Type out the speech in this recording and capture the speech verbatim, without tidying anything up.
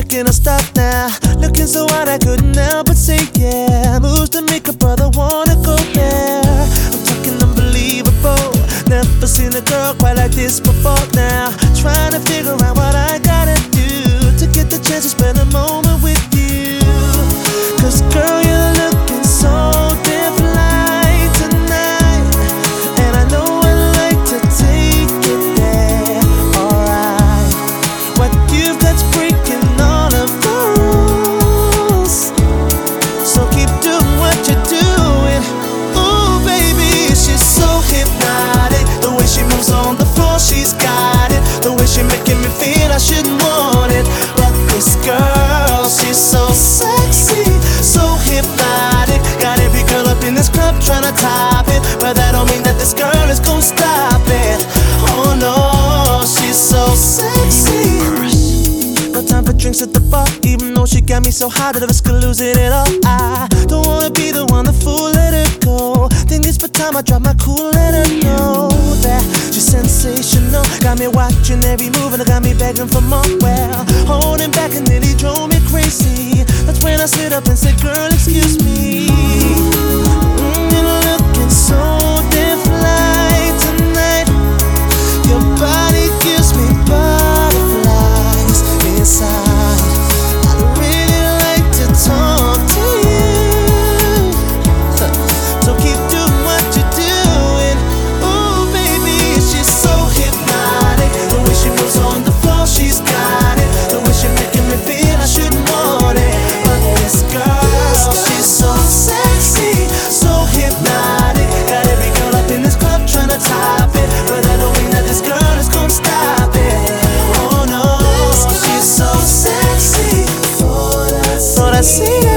taking a stop now. Looking so hot I couldn't help but say yeah. Moves to make a brother wanna go there. I'm talking unbelievable. Never seen a girl quite like this before now. Trying to figure out what I gotta do to get the chance to spend a moment with you. Cause girl, you're looking so different tonight, and I know I'd like to take it there. Alright, what you've got's breaking all of the rules, so keep doing what you're doing. Ooh baby, she's so hypnotic. The way she moves on the floor, she's got it. The way she making me feel I shouldn't want it. But this girl, she's so sexy, so hypnotic. Got every girl up in this club tryna top it, but that don't mean that this girl is gon' stop it. Oh no, she's so sexy. No time for drinks at the bar, even though she got me so hot at the risk of losing it all. I don't wanna be the one to fool, let her go. Think it's for time I drop my cool, let her know that she's sensational. Got me watching every move and it got me begging for more. Well, holding back and nearly drove me crazy. That's when I slid up and said, girl, excuse me. Mm, you're looking so different tonight. Your body gives me butterflies inside. I'd really like to talk to you, so keep doing what you're doing. Ooh baby, she's so hypnotic. The way she moves on the floor, she's got it. The way she making me feel I shouldn't want it. But this girl, she's so sexy, so hypnotic. Got every girl up in this club tryna top it, but that don't mean that this girl is gon' stop it. Oh no, she's so sexy. Thought I see that.